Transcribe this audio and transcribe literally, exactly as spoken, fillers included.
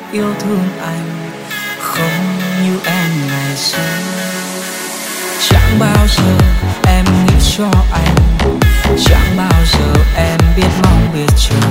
yêu thương anh không như em ngày xưa. Chẳng bao giờ em nghĩ cho anh, chẳng bao giờ em biết mong biết chờ.